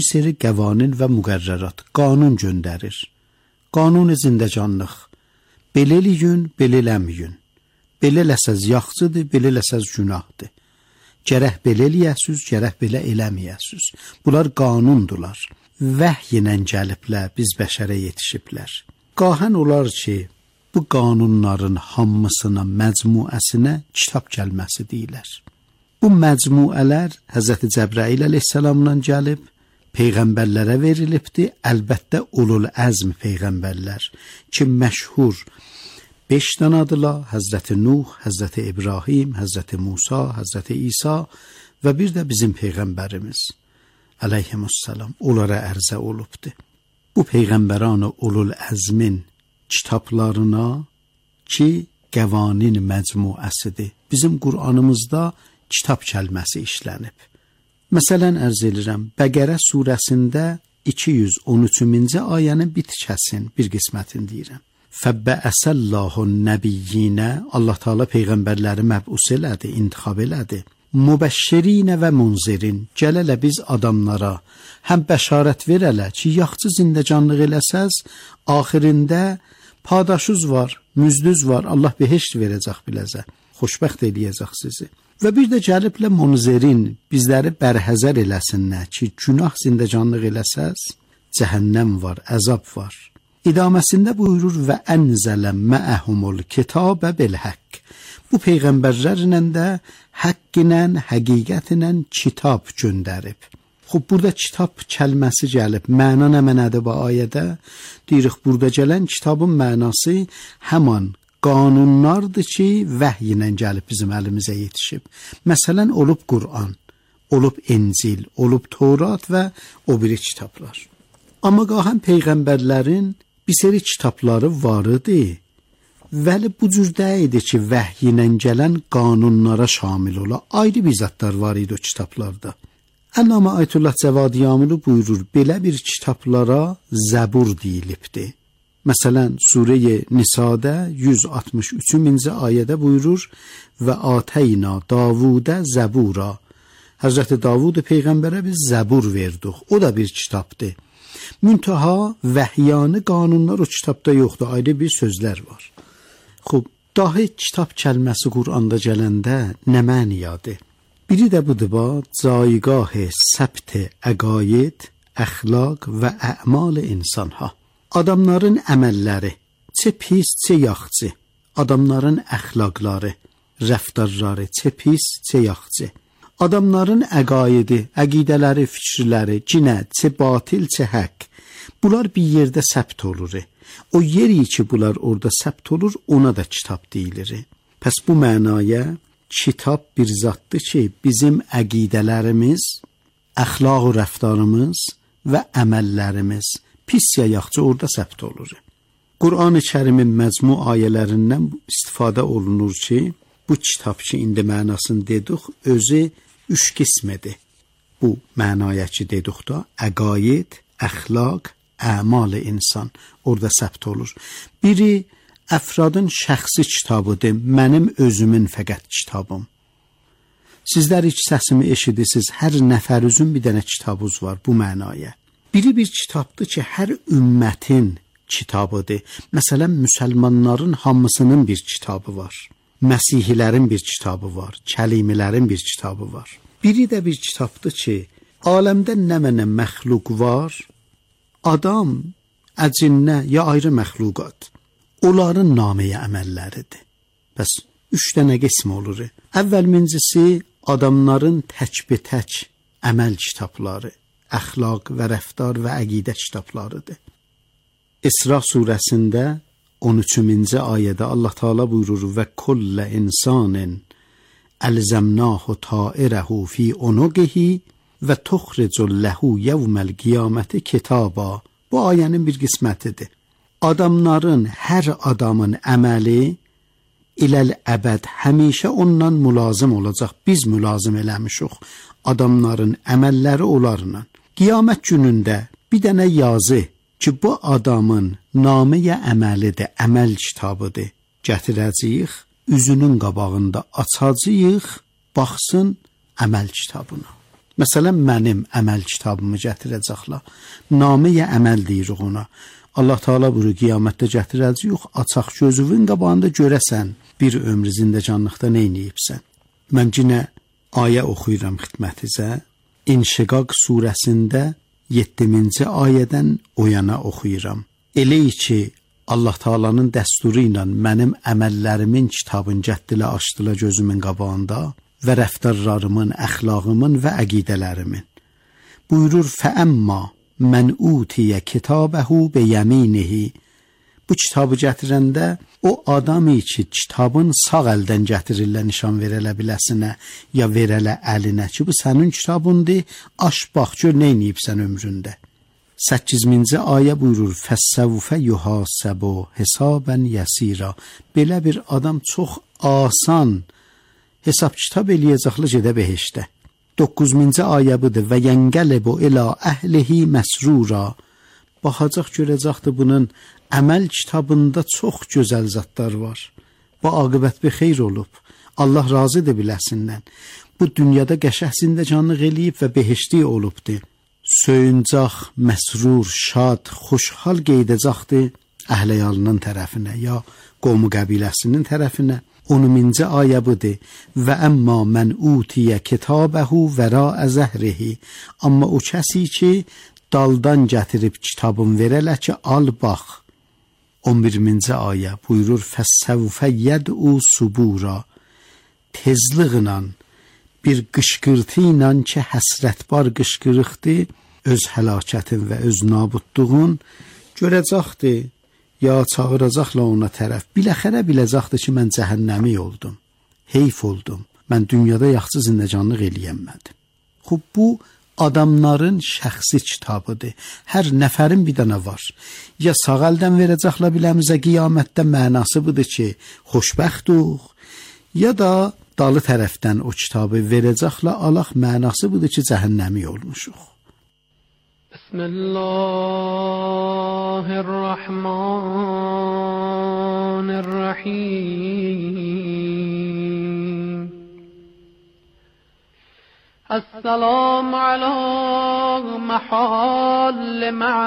bir seri qəvanin və müqərrərat, qanun göndərir. Qanun-i zindəcanlıq. Belə eləyin, belə eləməyin. Belə eləsəz yaxşıdır, belə eləsəz günahdır. Gərək belə eləyəsiz, gərək belə eləməyəsiz. Bunlar qanundular. Vəhy ilə gəliblər, biz bəşərə yetişiblər. Qahən olar ki, bu qanunların hamısına, məcmuəsinə kitab gəlməsi deyilər. Bu məcmuələr Həzrəti Cəbrail əleyhissalamdan gəlib, peyğəmbərlərə verilibdir. Əlbəttə ulul əzm peyğəmbərlər ki, məşhur 5 dənədirlər: Həzrəti Nuh, Həzrəti İbrahim, Həzrəti Musa, Həzrəti İsa və bir də bizim peyğəmbərimiz əleyhissalam onlara ərzə olubdur. Bu peyğəmbərان ulul əzmin kitablarına ki, qəvanin məcmuəsidir. Bizim Qur'anımızda kitab kəlməsi işlənib. Məsələn, ərz edirəm, Bəqərə surəsində 213-cü ayənin bitkəsin bir qismətini deyirəm. Fəbbəəsəllahun nəbiyyinə, Allah Teala peyğəmbərləri məbus elədi, intixab elədi. Mübəşşirinə və munzirin, gələlə biz adamlara həm bəşarət verələ ki, yaxçı zindəcanlıq eləsəz, axirində padaşız var, müzdüz var, Allah behişt verəcək biləcək, xoşbəxt eləyəcək sizi. Və bir də gəliblə munzirin, bizləri bərhəzər eləsinlər ki, günah zindəcanlıq eləsəz, cəhənnəm var, əzab var. İdaməsində buyurur və ənzələ məəhumul kitabə bil-haqq. Bu peyğəmbərlərlə də haqq ilə, həqiqət ilə kitab göndərib. Xub, burada kitab kəlməsi gəlib. Məna nə mənədir bu ayədə? Deyirik, burada gələn kitabın mənası həman qanunlardır ki, vəhy ilə gəlib bizim əlimizə yetişib. Məsələn, olub Qur'an, olub İncil, olub Tövrat və o biri kitablar. Amma qahən peyğəmbərlərin bir seri kitabları var idi. Vəli bu cür deyildi ki, vəhy ilə gələn qanunlara şamil ola. Ayrı bir zətlər var idi o kitablarda. Əllamə Ayətullah Cəvadiyamulu buyurur, belə bir kitablara Zəbur deyilibdi. Məsələn, Surə-i Nisa'da 163-cü ayədə buyurur və Atəyna Davudə Zəbura. Həzrəti Davud peyğəmbərə biz Zəbur verdik. O da bir kitabdır. Müntaha vəhyanı qanunlar o kitabda yoxdur, ayrı bir sözlər var. Xub, dahi kitab kəlməsi Qur'anda gələndə nə məniyadır? Biri də budur, caygah-ı səbt-i əqaid, əxlaq və ə'mal insanha. Adamların əməlləri, çə pis, çə yaxçı, adamların əxlaqları, rəftarları, çə pis, çə yaxçı. Adamların əqaidi, əqidələri, fikirləri, cinə, çə batil, çə haqq. Bunlar bir yerdə səbt olur. O yeri ki, bunlar orada səbt olur, ona da kitab deyilir. Pəs bu mənaya kitab bir zatdır ki, bizim əqidələrimiz, əxlaq və rəftarımız və əməllərimiz pis ya yaxçı orada səbt olur. Qur'an-ı Kərimin məcmu ayələrindən istifadə olunur ki, bu kitab ki, indi mənasını dedik, özü 3 qismədir. Bu mənaya ki, dedik da, əqaid, əxlaq, əmal insan orada səbt olur. Biri əfradın şəxsi kitabıdır, mənim özümün fəqət kitabım. Sizlər ilk səsimi eşidirsiniz, hər nəfərinizin bir dənə kitabınız var bu mənaya. Biri bir kitabdır ki, hər ümmətin kitabıdır. Məsələn, müsəlmanların hamısının bir kitabı var. Məsihilərin bir kitabı var, kəlimilərin bir kitabı var. Biri də bir kitabdır ki, aləmdə nə mənə məxluq var, adam, əcinnə ya ayrı məxluqat, onların naməyə əməlləridir. Bəs 3 dənə qism olur. Əvvəlmincisi, adamların tək-be-tək əməl kitabları, əxlaq və rəftar və əqidə kitablarıdır. İsra surəsində 13-cü ayədə Allah Teala buyurur və kullə insanin əlzəmnahu tairəhu fi unuqihi və tuxricul ləhu yevməl qiyaməti kitaba. Bu ayənin bir qismətidir. Adamların, hər adamın əməli iləl əbəd həmişə ondan mülazim olacaq. Biz mülazim eləmişik. Adamların əməlləri onlarla. Qiyamət günündə bir dənə yazı ki, bu adamın naməyə əməlidir, əməl kitabıdır. Gətirəcəyik, üzünün qabağında açacağıq, baxsın əməl kitabına. Məsələn, mənim əməl kitabımı gətirəcəklər. Nameyə əməl deyirik ona. Allah Teala buyurur, qiyamətdə gətirəcək, açaq gözünün qabağında görəsən bir ömrü zindəcanlıqda nə edibsən. Mən yenə ayə oxuyuram xidmətinizə. İnşiqaq surəsində 7-ci ayədən o yana oxuyuram. Elə ki, Allah Teala'nın dəsturu ilə mənim əməllərimin kitabını gətilə açdıla gözümün qabağında və rəftarlarımın, əxlaqımın və əqidələrimin. Buyurur, fəəmma mən utiyə kitabəhu beyəminihi. Bu kitabı gətirəndə o adamı ki, kitabın sağ əldən gətirirlə nişan verələ biləsinə, ya verələ əlinə ki, bu sənin kitabındır, aş bax, gör nə inəyibsən ömründə. 8-ci ayə buyurur, fəssəvfə yuhasəbu hesabən yəsira. Belə bir adam çox asan hesab kitab eləyəcəklə gedə behişdə. 9-cu ayə budur, və yəngələbu ilə əhlihi məsrura. Baxacaq görəcəkdir bunun əməl kitabında çox gözəl zatlar var. Bu aqibət bir xeyr olub. Allah razıdır biləsindən. Bu dünyada qəşəng zindəcanlıq eləyib və behişli olubdur. Söyüncaq, məsrur, şad, xoşhal qeydəcəkdir əhləyalının tərəfinə ya qomu qəbiləsinin tərəfinə. 10-cu ayə budur, və əmma mən utiyə kitabəhu vəraə zəhrihi. Amma o kəsi ki, daldan gətirib kitabın verələ ki, al bax. 11-ci ayə buyurur, fəssəvfə yəd'u subura. Tezliğlə, bir qışqırtı ilə ki, həsrətbar qışqırıqdır, öz həlakətin və öz nabudluğun görəcəkdir, ya çağıracaqla ona tərəf. Biləxərə biləcəkdir ki, mən cəhənnəmi oldum, heyf oldum, mən dünyada yaxşı zindəcanlıq eləyəmədim. Xub, bu adamların şəxsi kitabıdır. Hər nəfərin bir dənə var. Ya sağ əldən verəcəklə biləmizə qiyamətdə mənası budur ki, xoşbəxtuq, ya da dalı tərəfdən o kitabı verəcəklə alaq mənası budur ki, cəhənnəmi olmuşuq. Bismillahirrahmanirrahim. Esselamu ala mahal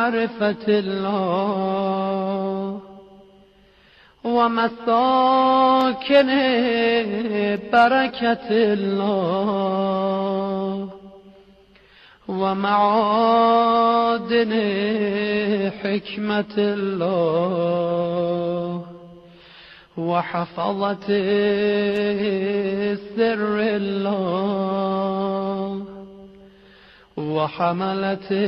ma'rifatillah ve mesakin bereketillah ve maadin hikmetillah ve hafazati sirrillah ve hamalati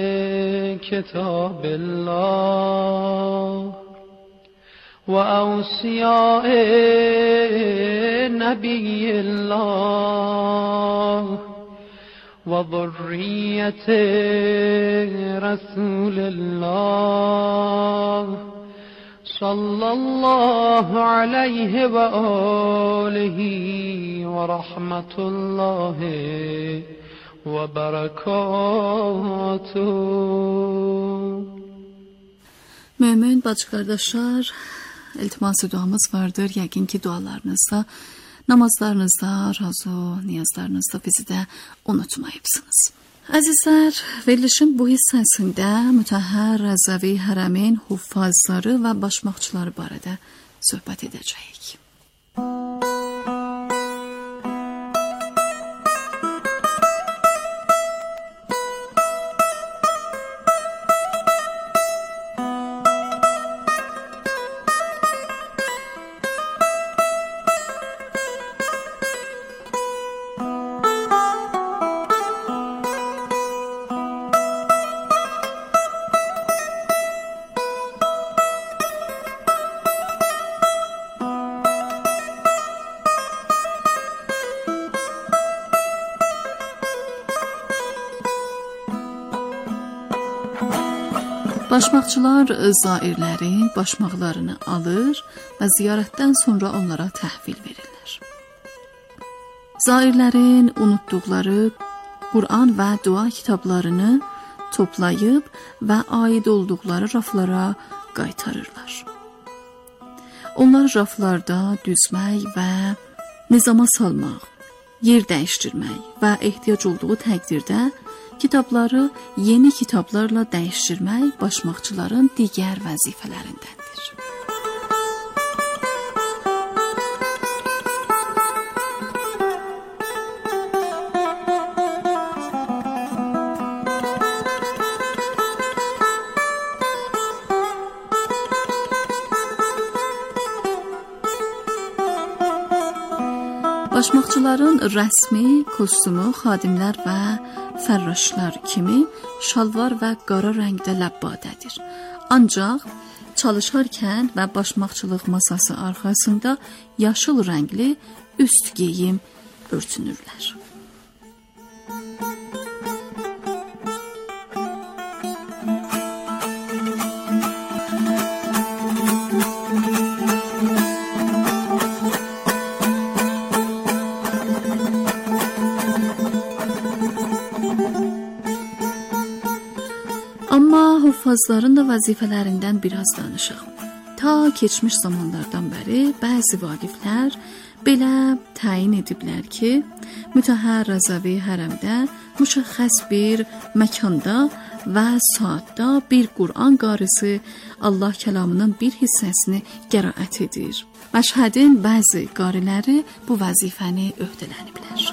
kitabillah وأوصياء نبي الله وذرية رسول الله صلى الله عليه وآله ورحمة الله وبركاته. Mümin bacı kardeşler, iltiması duamız vardır. Yəqin ki dualarınızda, namazlarınızda, razu niyazlarınızda bizi de unutmayıpsınız. Əzizlər, verilişin bu hissəsində Mütəhhər Rəzəvi Hərəmin huffazları və başmaqçıları barədə söhbət edəcəyik. Başmaqçılar zairlərin başmaqlarını alır və ziyarətdən sonra onlara təhvil verirlər. Zairlərin unutduqları Qur'an və dua kitablarını toplayıb və aid olduqları raflara qaytarırlar. Onları raflarda düzmək və nizama salmaq yer dəyişdirmək və ehtiyac olduğu təqdirdə kitabları yeni kitablarla dəyişdirmək başmaqçıların digər vəzifələrindəndir. Başmaqçıların rəsmi, kostyumu, xadimlər və fərraşlar kimi şalvar və qara rəngdə ləbbadədir. Ancaq çalışarkən və başmaqçılıq masası arxasında yaşıl rəngli üst geyim örtünürlər. Huffazların da vəzifələrindən biraz danışaq. Ta keçmiş zamanlardan bəri bəzi vaqiflər belə təyin ediblər ki, mütəhhər Rəzavi hərəmdə müşəxəs bir məkanda və saatda bir Qur'an qarisi Allah kəlamının bir hissəsini qiraət edir. Məşhədin bəzi qariləri bu vəzifəni öhdələniblər.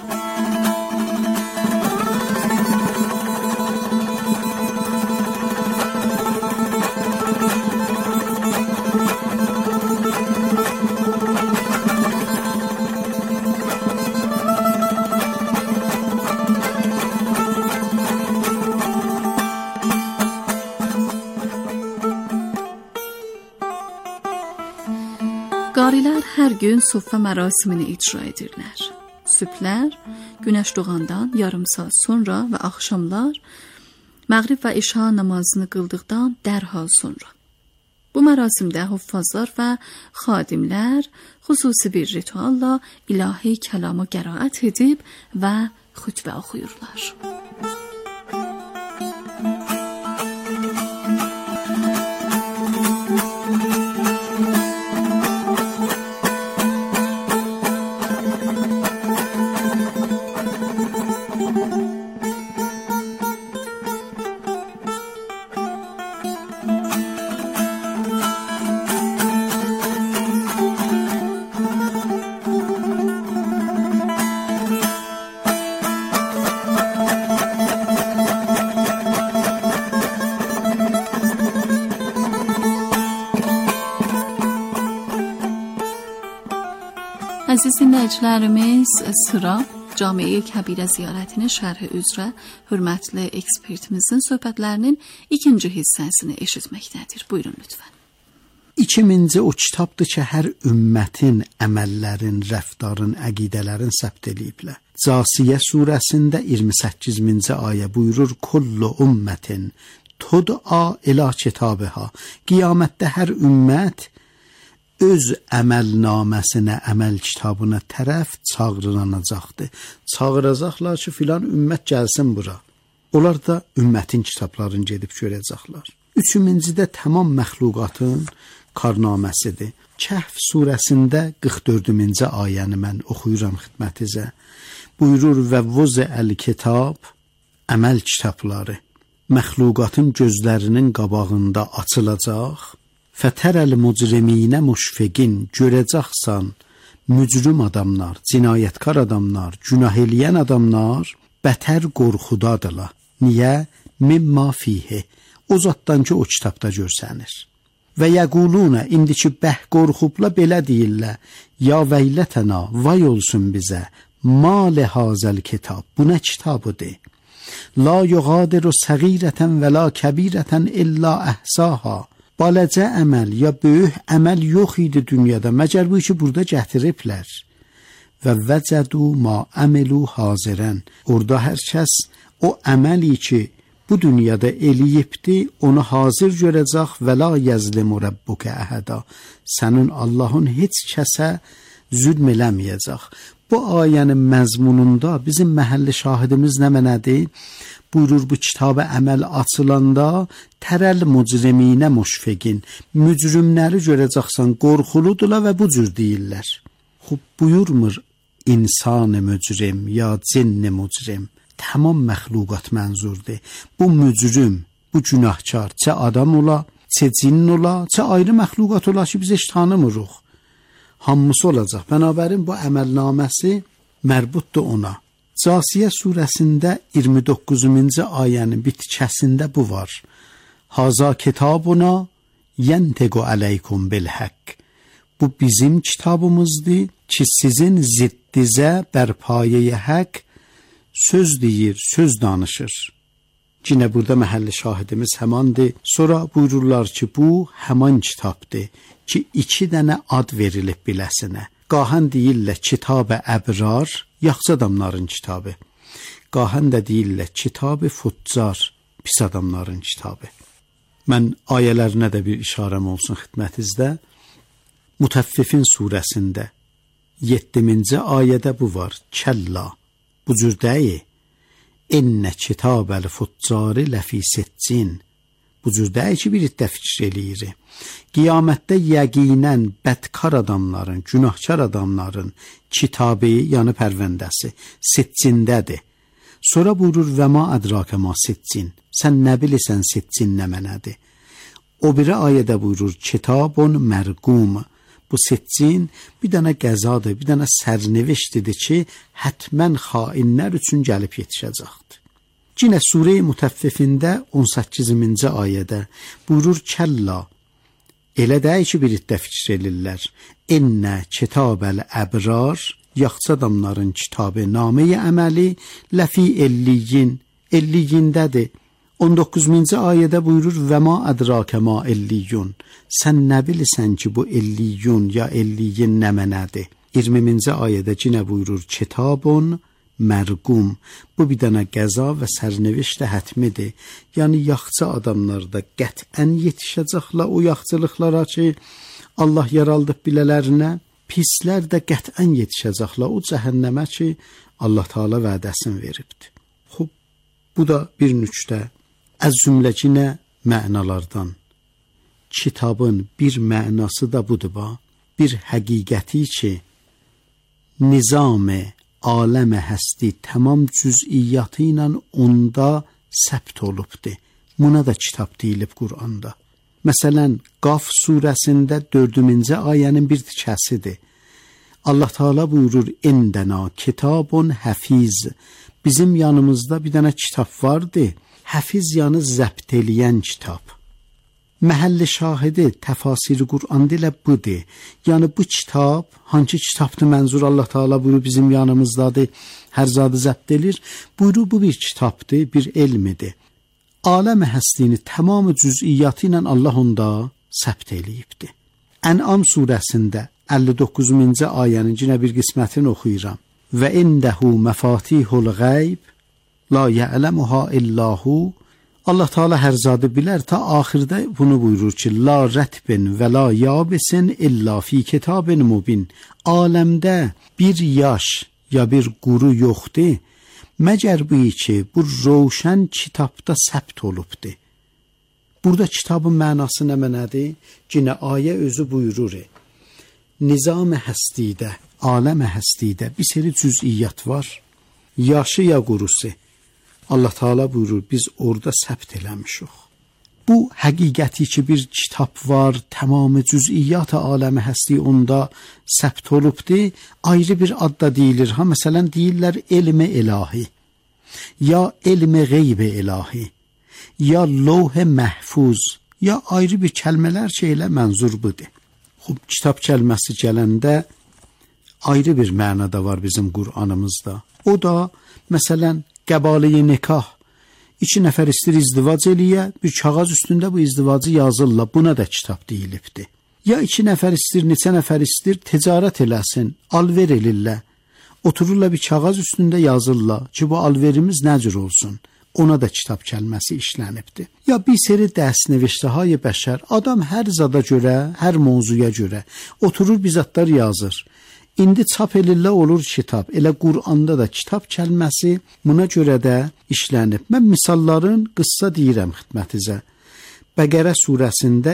Qarilər hər gün suffə mərasimini icra edirlər. Sübhlər, günəş doğandan yarım saat sonra və axşamlar məğrib və işa namazını qıldıqdan dərhal sonra. Bu mərasimdə huffazlar və xadimlər xüsusi bir ritualla ilahi kəlamı qiraət edib və xütbə oxuyurlar. Əziz dinləyicilərimiz, sıra Cami-i Kəbirə ziyarətinin şərhi üzrə hörmətli ekspertimizin söhbətlərinin ikinci hissəsini eşitməkdədir. Buyurun lütfən. 2000-ci o kitabdır ki, hər ümmətin əməllərin, rəftarın, əqidələrin səbt eləyiblər. Casiyə surəsində 28-ci ayə buyurur: "Kullu ummətin tud'a ila kitabiha." Qiyamətdə hər ümmət öz əməlnaməsinə, əməl kitabına tərəf çağırılacaqdır. Çağıracaqlar ki, filan ümmət gəlsin bura. Onlar da ümmətin kitablarını gedib görəcəklər. 3-cüdə tamam məxluqatın karnaməsidir. Kəhf surəsində 44-cü ayəni mən oxuyuram xidmətinizə. Buyurur: "Və vuzəl kitab", əməl kitabları məxluqatın gözlərinin qabağında açılacaq. Fətərəl mucriminə müşfiqin, görəcəksən mücrim adamlar, cinayətkar adamlar, günah eləyən adamlar bətər qorxudadırlar. Niyə? Mimma fihi, o zatdan ki o kitabda görsənir. Və yəquluna, indiki bəh qorxubla belə deyirlər: "Ya veylətəna, vay olsun bizə, ma lihazəl kitab, bu nə kitabıdır? La yuğadiru səğirətən və la kəbirətən illa əhsaha." Balacə əməl ya böyük əməl yox idi dünyada, məgər bu ki burada gətiriblər. Və vəcədu ma əməlu hazirən, orada hər kəs o əməli ki bu dünyada eləyibdi, onu hazır görəcək. Və la yəzlimu rabbukə əhəda, sənin Allahın heç kəsə zülm eləməyəcək. Bu ayənin məzmununda bizim məhəlli şahidimiz nə mənədir? Buyurur, bu kitabə əməl açılanda tərəl mucriminə müşfiqin, mücrimləri görəcəksən, qorxuludurlar və bu cür deyirlər. Xub buyurmur insan mücrim ya cin mücrim. Tamam məxluqat mənzurdur. Bu mücrim, bu günahkar, çə adam ola, çə cin ola, çə ayrı məxluqat ola ki, biz heç tanımırıq. Hamısı olacaq. Bənabərin bu əməlnaməsi mərbutdur ona. Casiyə surəsində 29-cu ayənin bitkəsində bu var. Haza kitabuna yentequ aleykum bil haqq. Bu bizim kitabımızdır ki, sizin ziddizə bərpayəyə haqq söz deyir, söz danışır. Yine burada məhəlli şahidimiz həmandır. Sonra buyururlar ki, bu həman kitabdır ki, 2 dənə ad verilib biləsinə. Qahən deyirlər kitab-ı əbrar, yaxşı adamların kitabı. Qahən də deyirlər kitab-ı fuccar, pis adamların kitabı. Mən ayələrinə də bir işarəm olsun xidmətinizdə. Mütəffifin surəsində 7-ci ayədə bu var. Kəlla, bu cür deyil. Ennə kitabəl fuccari ləfi seccin. Bu cür deyil ki, bir iddə fikir eləyir. Qiyamətdə yəqinən bədkar adamların, günahkar adamların kitabı, yəni pərvəndəsi, seccindədir. Sonra buyurur və ma ədrakə ma seccin. Sən nə bilirsən seccin nə mənədir? O biri ayədə buyurur kitabun mərqum. Bu seccin bir dənə qəzadır, bir dənə sərneviştidir ki, hətmən xainlər üçün gəlib yetişəcəkdir. Yine Sure-i Mütəffifində 18-ci ayədə buyurur kəlla. Elə deyil ki, bir iddə fikir elirlər. Ennə kitabəl əbrar, yaxşı adamların kitabı, nameyi əməli ləfi elliyin, elliyindədir. 19-cu ayədə buyurur və ma ədrakə ma elliyun. Sən nə bilirsən ki, bu elliyun ya elliyin nə mənədir? 20-ci ayədə yenə buyurur kitabun mərqum. Bu bir dənə qəza və sərnevişdə hətmidir. Yəni yaxşı adamlar da qətən yetişəcəklər o yaxşılıqlara ki, Allah yaraldıb bilələrinə. Pislər də qətən yetişəcəklər o cəhənnəmə ki, Allah Teala vədəsini veribdir. Xub, bu da bir nüqtə. Az cümləcinə mənalardan. Kitabın bir mənası da budur ba. Bir həqiqəti ki, nizam-ı aləmə həsti tamam cüz'iyyatı ilə onda səbt olubdur. Buna da kitab deyilib Qur'anda. Məsələn, Qaf surəsində 4-cü ayənin bir tikəsidir. Allah Teala buyurur, indəna kitabun həfiz. Bizim yanımızda bir dənə kitab vardı. Həfiz yanı zəbt eləyən kitab. Məhəlli şahidi təfasiri Qur'anda ilə budur. Yəni bu kitab, hangi kitabdır mənzur Allah Teala buyurur bizim yanımızdadır, hər zadı zəbt edir. Buyurur bu bir kitabdır, bir elmidir. Aləm həstini tamamı cüz'iyyatı ilə Allah onda səbt eləyibdir. Ən'am surəsində 59-cu ayənin yenə bir qismətini oxuyuram. Və indəhu məfatihul qeyb la ya'lemuha illahu. Allah Teala hər zadı bilər, ta axirdə bunu buyurur ki, la rətbin və la yabisin illa fi kitabin mubin. Aləmdə bir yaş ya bir quru yoxdur, məgər bu ki, bu roşən kitabda səbt olubdur. Burada kitabın mənası nə mənədir? Yenə ayə özü buyurur. Nizam-ı həstidə, aləm-ı həstidə bir seri cüz'iyyat var. Yaşı ya qurusu. Allah Teala buyurur, biz orada səbt eləmişik. Bu həqiqəti ki, bir kitab var, tamamı cüz'iyyat aləmi həsti onda səbt olubdur, ayrı bir adda deyilir. Ha, məsələn, deyirlər elmi ilahi, ya elmi qeyb ilahi, ya levh-i məhfuz, ya ayrı bir kəlmələr şeylə mənzur budur. Xub, kitab kəlməsi gələndə ayrı bir mənada var bizim Qur'anımızda. O da, məsələn, qəbaliyi nikah. 2 nəfər istir izdivac eləyə, bir kağız üstündə bu izdivacı yazırlar, buna da kitab deyilibdir. Ya 2 nəfər istir, neçə nəfər istir, ticarət eləsin, alver elirlər. Otururlar bir kağız üstündə yazırlar ki, bu alverimiz nə cür olsun. Ona da kitab kəlməsi işlənibdir. Ya bir seri dərsneviştəhay bəşər, adam hər zada görə, hər mövzuya görə oturur bir zadlar yazır. İndi çap elirlər olur kitab. Elə Qur'anda da kitab kəlməsi buna görə də işlənib. Mən misalların qıssa deyirəm xidmətinizə. Bəqərə surəsində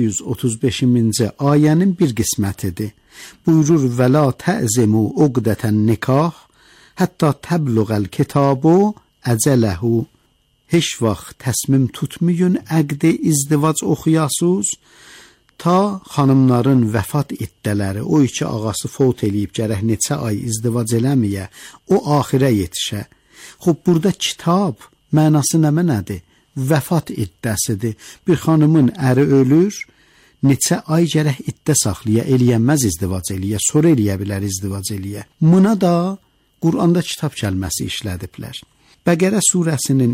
235-ci ayənin bir qismətidir. Buyurur: "Və la təzimu uqdətən nikah hətta təbluğəl kitabu əcələhu." Heç vaxt təsmim tutmayın, əqd-i izdivac oxuyasınız ta xanımların vəfat iddələri, o iki ağası fot eləyib gərək neçə ay izdivac eləməyə, o axirə yetişə. Xub burada kitab mənası nədir? Vəfat iddəsidir. Bir xanımın əri ölür, neçə ay gərək iddə saxlaya, eləyənməz izdivac eləyə, sonra eləyə bilər izdivac eləyə. Buna da Quranda kitab kəlməsi işlədiblər. Bəqərə surəsinin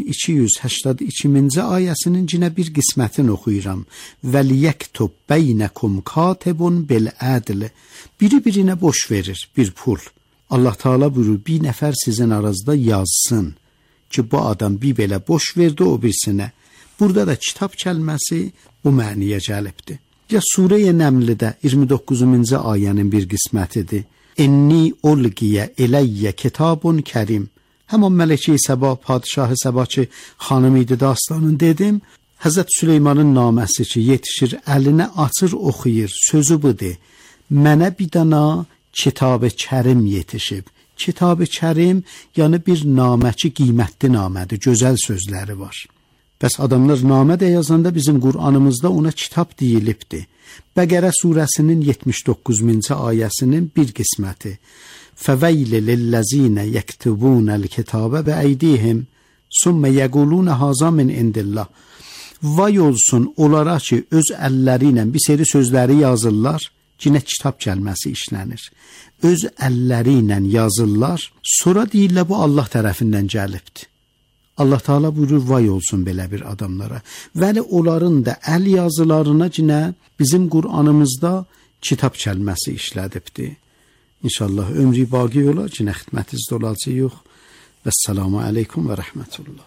282-ci ayəsinin cinə bir qismətini oxuyuram. "Vəliyektub beynəkum katibun bil ədl." Biri-birinə boş verir bir pul. Allah Teala buyurur: "Bir nəfər sizin aranızda yazsın ki, bu adam bir belə boş verdi o birisinə." Burada da kitab kəlməsi bu məniyə gəlibdir. Ya Surə-i Nəmldə 29-cu ayənin bir qismətidir. "İnni ulqiyə eləyyə kitabun kərim." Həman Mələkə Səba, padşahı Səba ki, xanım idi dastanın dedim. Həzrət Süleymanın naməsi ki, yetişir, əlinə açır, oxuyur. Sözü budur: "Mənə bir dana kitab-ı kərim yetişib." Kitab-ı kərim, yəni bir namə ki, qiymətli namədir, gözəl sözləri var. Bəs adamlar namə də yazanda bizim Qur'anımızda ona kitab deyilibdir. Bəqərə surəsinin 79-cu ayəsinin bir qisməti. فَوَيْلِ لِلَّذِينَ يَكْتُبُونَ الْكِتَابَ بِأَيْدِيهِمْ ثُمَّ يَقُولُونَ هَذَا مِنْ عِنْدِ اللّٰهِ. Vay olsun onlara ki, öz əlləri ilə bir seri sözləri yazırlar, yenə kitab kəlməsi işlənir. Öz əlləri ilə yazırlar, sonra deyirlər bu Allah tərəfindən gəlibdir. Allah Teala buyurur: "Vay olsun belə bir adamlara." Vəli onların da əl yazılarına yenə bizim Qur'anımızda kitab kəlməsi işlədibdir. İnşallah ömrü baqi olar ki, nə xidmətinizdə olacağıq. Vəssalamu aleykum və rəhmətullah.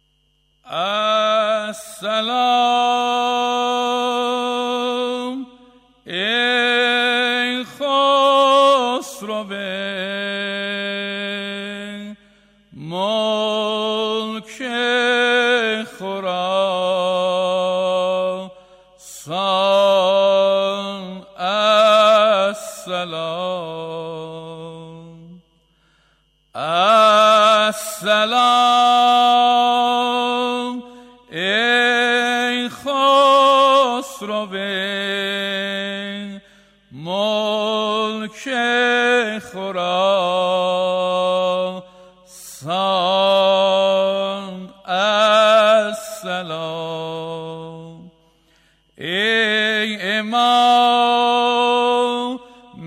Əssalam ey xosrove mulk-i Khurasan. Əssalam Əssalam ey xosrove mulk-i Khurasan. Əssalam ey imam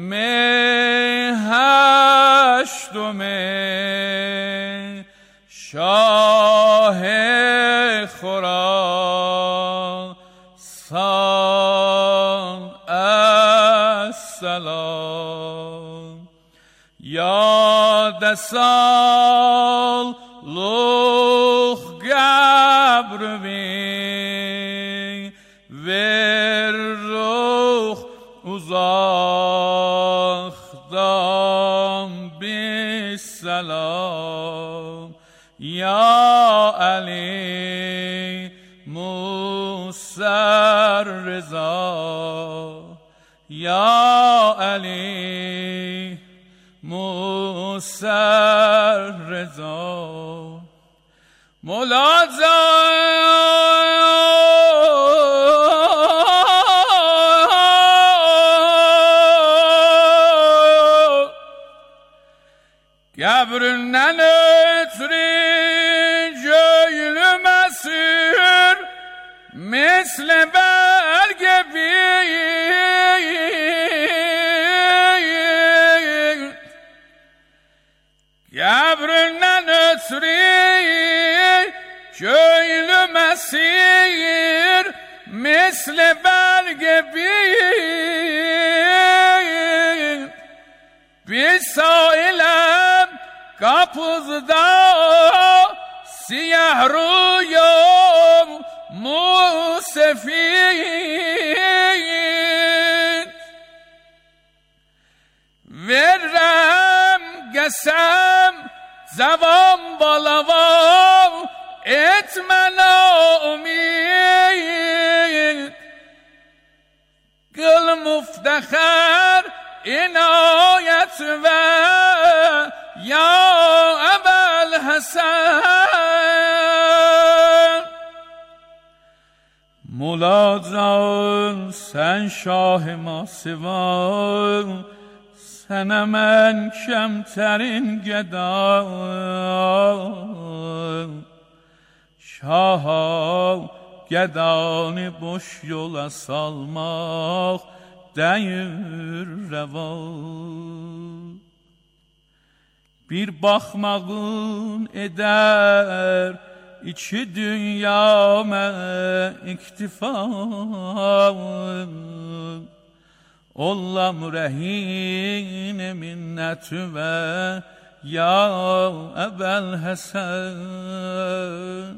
شاه خراسان. السلام یاد سال لخ گبروی ور روخ ازاختم بالسلام. یا علی موسی رضا، یا علی موسی رضا. ملاجا Qəbrindən ötürü göylü məsir, misli bəlgə bir. Qəbrindən ötürü göylü məsir, misli bəlgə bir. Bir sailem kapıda siyah rüyam musefir. Verrem gesem zavam balavam etme naumid. حسن مولا جان sen şah masivan Sənə mən kəmtərin gədan Şaha gədanı boş yola salmaq Deyir rəvan Bir baxmağın edər İki dünyamə iktifa Ollam rəhin minnətüvə Ya Əbəl Həsən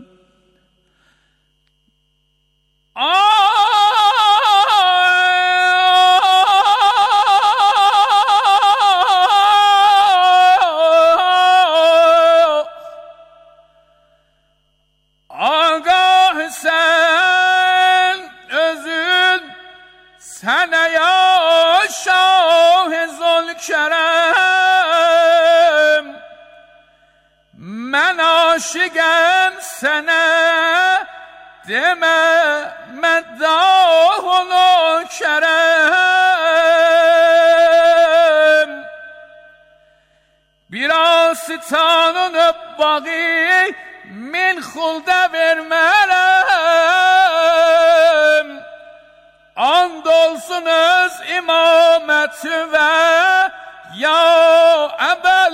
Ağah sen özün Sənə ya Şah-ı Zülkərəm Mən aşiqəm sənə Demə məddahun o kərəm Bir asitanın bağı Min xuldə vermərəm And olsun öz imamətüvə Ya Əbəl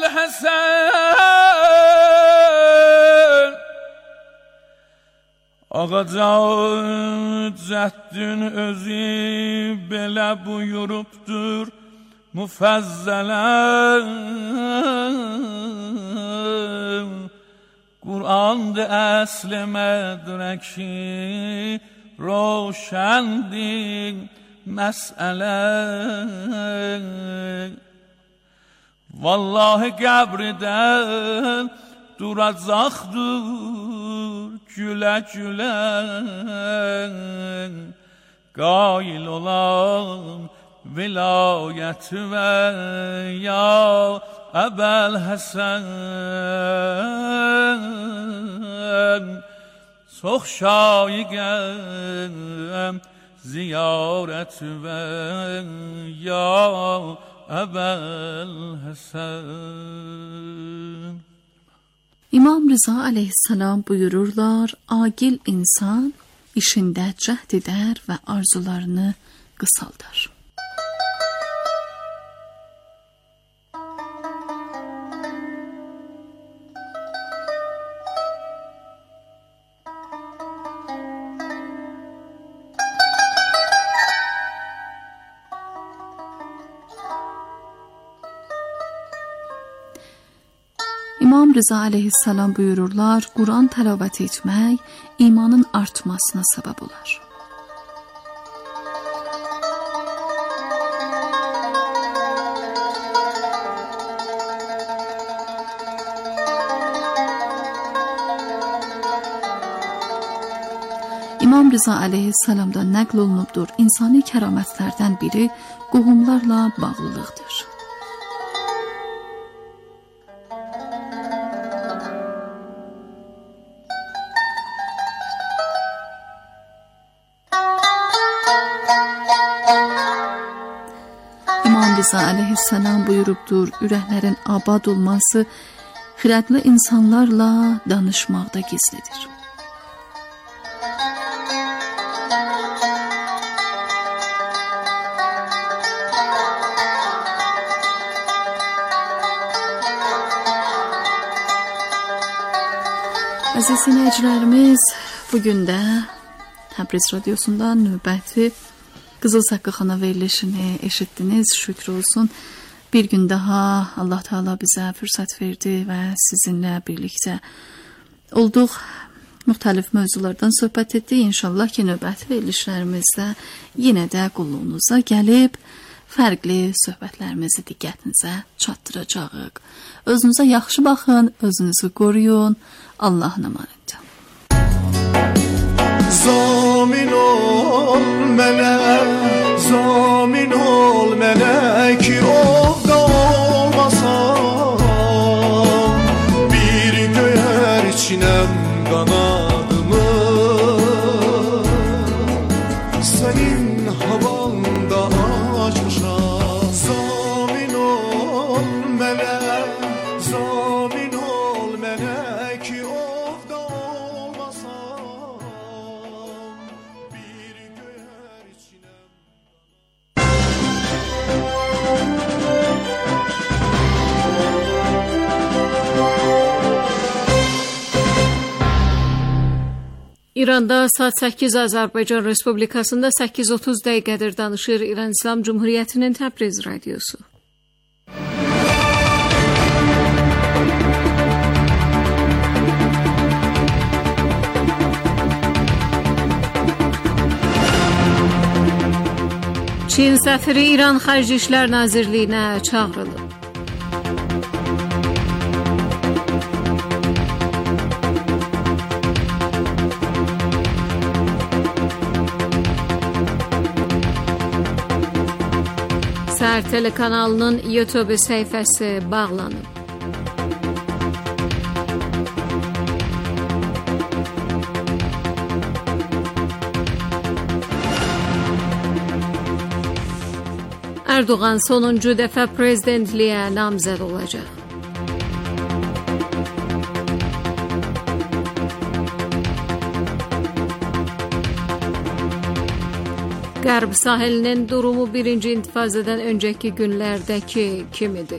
Həsən Ağacan Cəddin özü belə buyurubdur Müfəzzələn Qur'an-dır əsl mədrəki Roşəndir məsələ Vallahi qəbridən duracaqdır gülə-gülə Qail olan vilayəti və ya Əbəl Həsən Çox şaiqəm ziyarət və ya Əbəl Həsən İmam Rıza aleyhisselam buyururlar, agil insan işində cəhd edər və arzularını qısaldar. İmam Rıza aleyhisselam buyururlar, Kur'an təlavət etmək imanın artmasına səbəb olar. İmam Rıza aleyhisselamdan nəql olunubdur, insani kəramətlərdən biri qohumlarla bağlılıqdır. Rıza aleyhisselam buyurubdur, ürəklərin abad olması xirətli insanlarla danışmaqda gizlidir. Əziz dinləyicilərimiz, bugün də Təbriz Radyosu'ndan növbəti Qızıl Saqqıxana verilişini eşitdiniz, şükür olsun. Bir gün daha Allah Teala bizə fürsət verdi və sizinlə birlikdə olduq. Müxtəlif mövzulardan söhbət etdik. İnşallah ki, növbəti verilişlərimizdə yenə də qulluğunuza gəlib fərqli söhbətlərimizi diqqətinizə çatdıracağıq. Özünüzə yaxşı baxın, özünüzü qoruyun. Allahın əmanəti. Zamin ol mənə, zamin ol mənə ki ovda olmasam, bir göyə İranda saat 8, Azərbaycan Respublikasında 8:30 dəqiqədir danışır İran İslam Cumhuriyyətinin Təbriz radiosu. Çin səfiri İran Xarici İşlər Nazirliyinə çağırılıb. Səhər telekanalının YouTube səhifəsi bağlanıb. Erdoğan sonuncu dəfə prezidentliyə namzəd olacaq. Qərb sahilinin durumu birinci intifazadan öncəki günlərdəki kimidir.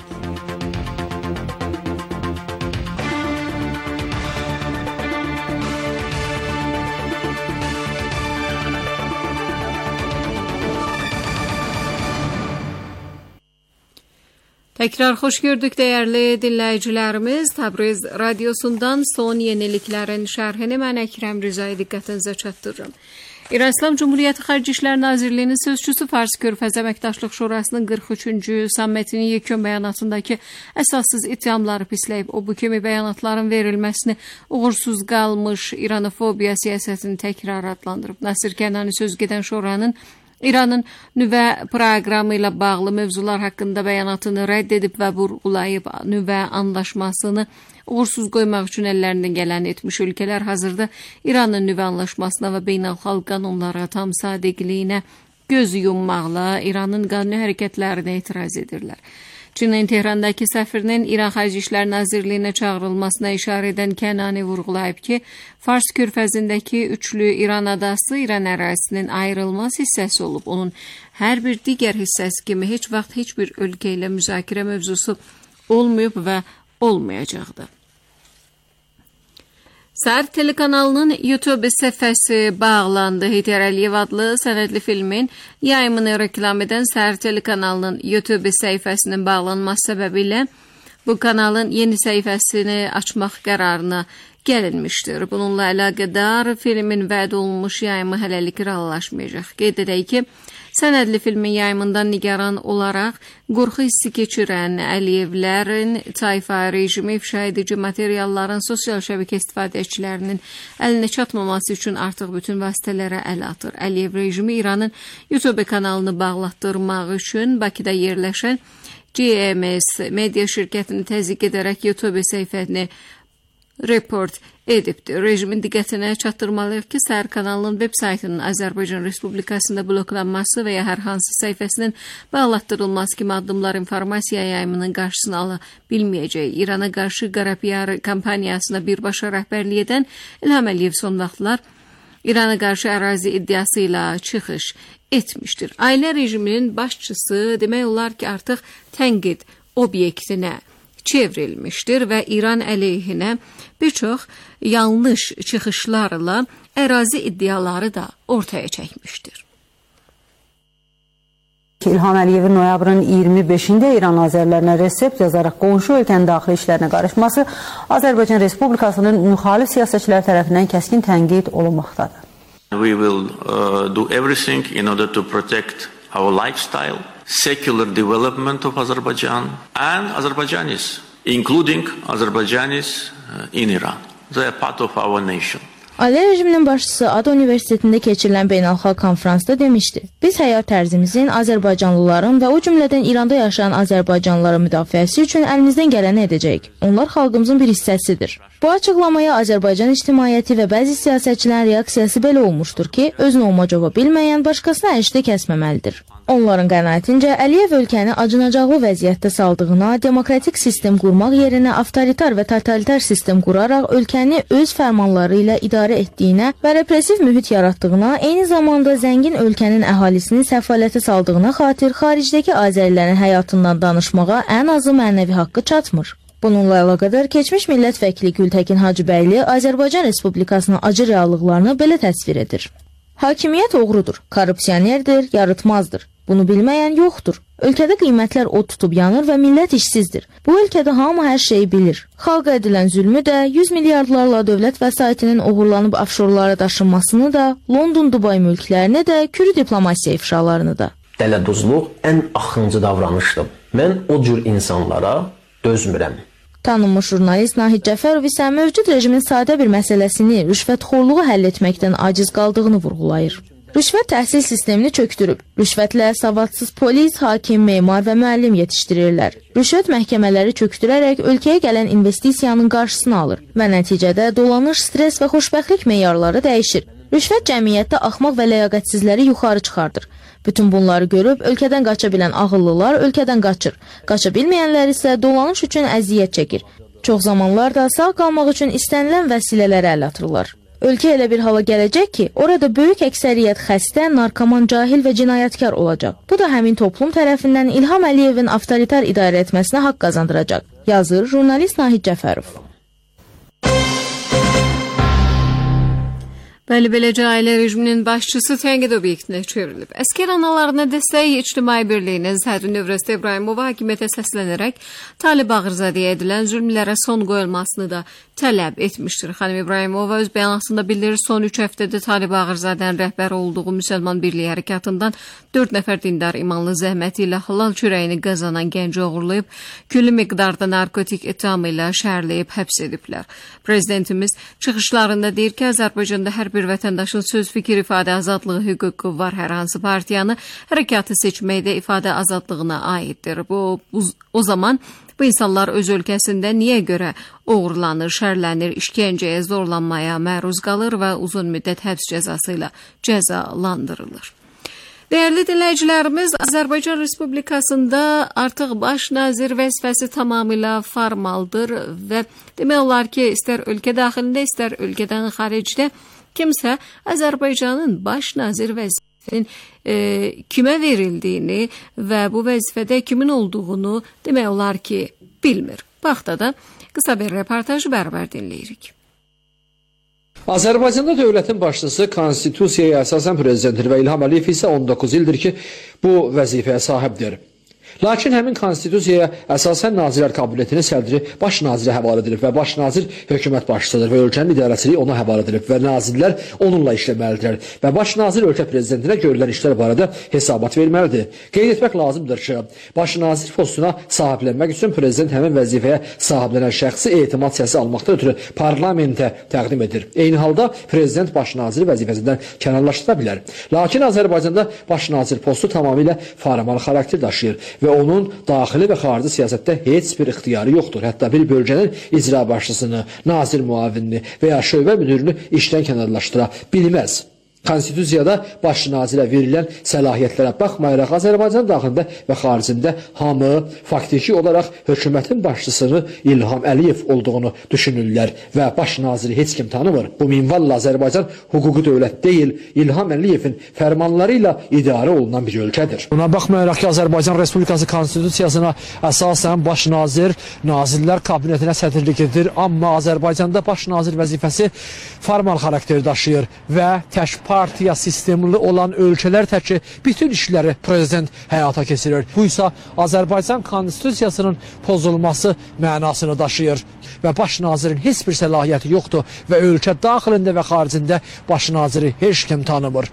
Təkrar xoş gördük dəyərli dinləyicilərimiz. Təbriz radiosundan son yeniliklərin şərhini mən Əkrəm Rıza'yı diqqətinizə çatdırıram. İran İslam Cumhuriyyəti Xarici İşlər Nazirliyinin sözçüsü Fars Körfəz Əməkdaşlıq Şurasının 43-cü sammitinin yekun bəyanatındakı əsassız ittihamları pisləyib. O bu kimi bəyanatların verilməsini uğursuz qalmış İranofobiya siyasətini təkrar adlandırıb. Nasir Kənani söz gedən şuranın İranın nüvə proqramı ilə bağlı mövzular haqqında bəyanatını rədd edib və vurğulayıb nüvə anlaşmasını uğursuz qoymaq üçün əllərindən gələni etmiş ölkələr hazırda İranın nüvə anlaşmasına və beynəlxalq qanunlara tam sadiqliyinə göz yummaqla İranın qanuni hərəkətlərinə etiraz edirlər. Çinin Tehrandakı səfirinin İran Xarici İşlər Nazirliyinə çağırılmasına işarə edən Kənani vurğulayıb ki, Fars körfəzindəki üçlü İran adası İran ərazisinin ayrılmaz hissəsi olub. Onun hər bir digər hissəsi kimi heç vaxt heç bir ölkə ilə müzakirə mövzusu olmayıb və olmayacaqdır. Səhər telekanalının YouTube səhifəsi bağlandı. Heydər Əliyev adlı sənədli filmin yayımını reklam edən Səhər telekanalının YouTube səhifəsinin bağlanması səbəbilə bu kanalın yeni səhifəsini açmaq qərarına gəlinmişdir. Bununla əlaqədar filmin vəd olunmuş yayımı hələlik reallaşmayacaq. Qeyd edək ki, sənədli filmin yayımından nigaran olaraq qorxu hissi keçirən Əliyevlərin tayfa rejimi ifşa edici materialların sosial şəbəkə istifadəçilərinin əlinə çatmaması üçün artıq bütün vasitələrə əl atır. Əliyev rejimi İranın YouTube kanalını bağlatdırmaq üçün Bakıda yerləşən GMS media şirkətini təzyiq edərək YouTube səhifəsini report edibdir. Rejimin diqqətinə çatdırmalıyıq ki, Səhər kanalının web saytının Azərbaycan Respublikasında bloklanması və ya hər hansı səhifəsinin bağlatdırılması kimi addımlar informasiya yayımının qarşısını ala bilməyəcək. İrana qarşı qara PR kampaniyasına birbaşa rəhbərlik edən İlham Əliyev son vaxtlar İrana qarşı ərazi iddiası ilə çıxış etmişdir. Ailə rejiminin başçısı demək olar ki, artıq tənqid obyektinə çevrilmişdir və İran əleyhinə bir çox yanlış çıxışlarla ərazi iddiaları da ortaya çəkmişdir. İlham Əliyevin noyabrın 25-də İran azərlərinə resept yazaraq qonşu ölkənin daxili işlərinə qarışması Azərbaycan Respublikasının müxalif siyasətçilər tərəfindən kəskin tənqid olunmaqdadır. We will do everything in order to protect our lifestyle, secular development of Azerbaijan and Azerbaijanis, including Azerbaijanis in Iran. They are part of our nation. Ailə rejiminin başçısı Ada Universitetində keçirilən beynəlxalq konfransda demişdi. Biz həyat tərzimizin Azərbaycanlıların və o cümlədən İranda yaşayan Azərbaycanlıların müdafiəsi üçün əlimizdən gələni edəcəyik. Onlar xalqımızın bir hissəsidir. Bu açıqlamaya Azərbaycan ictimaiyyəti və bəzi siyasətçilərin reaksiyası belə olmuşdur ki, özünə omacova bilməyən başqasına əlçdə kəsməməlidir. Onların qənaətincə Əliyev ölkəni acınacaqlı vəziyyətdə saldığına, demokratik sistem qurmaq yerinə avtoritar və totalitar sistem quraraq ölkəni öz fərmanları ilə idarə etdiyinə və repressiv mühit yaratdığına, eyni zamanda zəngin ölkənin əhalisini səfalətə saldığına xatir xaricdəki azərilərin həyatından danışmağa ən azı mənəvi haqqı çatmır. Bununla əlaqədar keçmiş millət vəkili Gültəkin Hacıbəyli Azərbaycan Respublikasının acı reallıqlarını belə təsvir edir. Hakimiyyət oğrudur, korrupsionerdir, yarıtmazdır. Bunu bilməyən yoxdur. Ölkədə qiymətlər od tutub yanır və millət işsizdir. Bu ölkədə hamı hər şeyi bilir. Xalqa edilən zülmü də, 100 milyardlarla dövlət vəsaitinin oğurlanıb afşorlara daşınmasını da, London-Dubay mülklərini də, kürü diplomasiya ifşalarını da. Dələduzluq ən axıncı davranışdır. Mən o cür insanlara dözmürəm. Tanınmış jurnalist Nahid Cəfərov isə mövcud rejimin sadə bir məsələsini rüşvətxorluğu həll etməkdən aciz qaldığını vurğulayır. Rüşvət təhsil sistemini çökdürüb. Rüşvətlə savadsız polis, hakim, memar və müəllim yetişdirirlər. Rüşvət məhkəmələri çökdürərək ölkəyə gələn investisiyanın qarşısını alır və nəticədə dolanış, stres və xoşbəxtlik meyarları dəyişir. Rüşvət cəmiyyətdə axmaq və ləyaqətsizləri yuxarı çıxardır. Bütün bunları görüb ölkədən qaça bilən ağıllılar ölkədən qaçır. Qaça bilməyənlər isə dolanış üçün əziyyət çəkir. Çox zamanlar da sağ qalmaq üçün istənilən vəsilələrə əl atırlar. Ölkə elə bir hala gələcək ki, orada böyük əksəriyyət xəstə, narkoman, cahil və cinayətkar olacaq. Bu da həmin toplum tərəfindən İlham Əliyevin avtoritar idarə etməsinə haqq qazandıracaq, yazır jurnalist Nahid Cəfərov. Bəli, beləcə ailə rejiminin başçısı tənqid obyektinə çevrilib. Əskər analarına dəstək İctimai Birliyinin sədri Növrəz İbrahimova hakimiyyətə səslənərək Talib Ağırzadəyə edilən zülmlərə son qoyulmasını da tələb etmişdir. Xanım İbrahimova öz bəyanatında bildirir, son 3 həftədə Talib Ağırzadənin rəhbəri olduğu Müsəlman Birliyi Hərəkatından 4 nəfər dindar imanlı zəhməti ilə halal çörəyini qazanan gənci oğurlayıb, külli miqdarda narkotik ithamı ilə şəhərləyib, həbs ediblər. Prezidentimiz çıxışlarında deyir ki, Azərbaycanda hər bir vətəndaşın söz, fikir, ifadə azadlığı hüququ var. Hər hansı partiyanı, hərəkatı seçməkdə ifadə azadlığına aiddir. O zaman bu insanlar öz ölkəsində niyə görə oğurlanır, şərlənir, işgəncəyə, zorlanmaya məruz qalır və uzun müddət həbs cəzası ilə cəzalandırılır. Dəyərli dinləyicilərimiz, Azərbaycan Respublikasında artıq baş nazir vəzifəsi tamamilə formaldır və demək olar ki, istər ölkə daxilində, istər ölkədən xaricdə kimsə Azərbaycanın baş nazir vəzifəsinin kimə verildiyini və bu vəzifədə kimin olduğunu demək olar ki, bilmir. Baxda da qısa bir reportajı bərabər dinləyirik. Azərbaycanda dövlətin başçısı konstitusiyaya əsasən prezidentdir və İlham Əliyev isə 19 ildir ki, bu vəzifəyə sahibdir. Lakin həmin konstitusiyaya əsasən Nazirlər Kabinetinin sədri baş nazirə həvalə edilib və baş nazir hökumət başçısıdır və ölkənin idarəçiliyi ona həvalə edilib və nazirlər onunla işləməlidirlər və baş nazir ölkə prezidentinə görülən işlər barədə hesabat verməlidir. Qeyd etmək lazımdır ki, baş nazir postuna sahiblənmək üçün prezident həmin vəzifəyə sahiblənən şəxsi etimad səsi almaqdan ötürü parlamentə təqdim edir. Eyni halda prezident baş naziri vəzifəsindən kənarlaşdıra bilər. Lakin Azərbaycanda baş nazir postu tamamilə formal xarakter daşıyır və onun daxili və xarici siyasətdə heç bir ixtiyarı yoxdur. Hətta bir bölgənin icra başçısını, nazir müavinini və ya şöbə müdürünü işdən kənarlaşdıra bilməz. Konstitusiyada baş nazirə verilən səlahiyyətlərə baxmayaraq Azərbaycan daxilində və xaricində hamı faktiki olaraq hökumətin başçısını İlham Əliyev olduğunu düşünürlər və baş naziri heç kim tanımır. Bu minvalla Azərbaycan hüquqi dövlət deyil, İlham Əliyevin fərmanları ilə idarə olunan bir ölkədir. Buna baxmayaraq ki, Azərbaycan Respublikası konstitusiyasına əsasən baş nazir Nazirlər Kabinetinə sədrlik edir, amma Azərbaycanda baş nazir vəzifəsi formal xarakter daşıyır və tək partiya sistemli olan ölkələr təki bütün işləri prezident həyata keçirir. Bu isə Azərbaycan konstitusiyasının pozulması mənasını daşıyır və baş nazirin heç bir səlahiyyəti yoxdur və ölkə daxilində və xaricində baş naziri heç kim tanımır.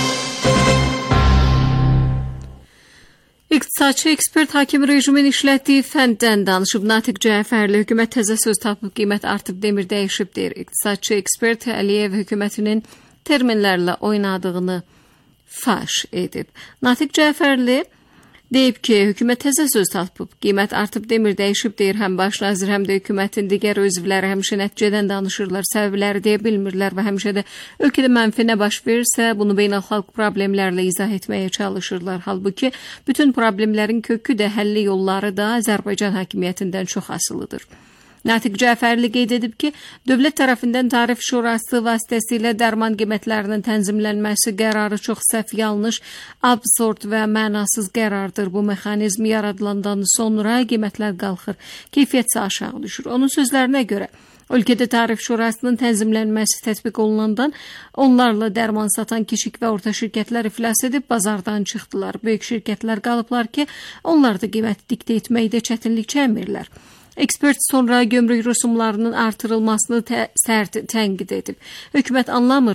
İqtisadçı ekspert hakim rejimin işlətdiyi fənddən danışıb. Natiq Cəfərli hökumət təzə söz tapıb, qiymət artıb, demir dəyişib deyir. İqtisadçı ekspert Əliyev hökumətinin terminlərlə oynadığını faş edib. Natiq Cəfərli deyib ki, hökumət təzə söz tapıb, qiymət artıb, demir dəyişib deyir. Həm baş nazir, həm də hökumətin digər üzvləri həmişə nəticədən danışırlar, səbəbləri deyə bilmirlər və həmişə də ölkədə mənfi nə baş verirsə, bunu beynəlxalq problemlərlə izah etməyə çalışırlar. Halbuki bütün problemlərin kökü də, həlli yolları da Azərbaycan hakimiyyətindən çox asılıdır. Natiq Cəfərli qeyd edib ki, dövlət tərəfindən Tarif Şurası vasitəsilə dərman qiymətlərinin tənzimlənməsi qərarı çox səhv, yanlış, absurd və mənasız qərardır. Bu mexanizm yaradılandan sonra qiymətlər qalxır, keyfiyyət isə aşağı düşür. Onun sözlərinə görə, ölkədə Tarif Şurasının tənzimlənməsi tətbiq olunandan onlarla dərman satan kiçik və orta şirkətlər iflas edib bazardan çıxdılar. Böyük şirkətlər qalıblar ki, onlar da qiyməti diktə etməkdə çətinlik çəkmirlər. Ekspert sonra gömrük rüsumlarının artırılmasını sərt tənqid edib. Hökumət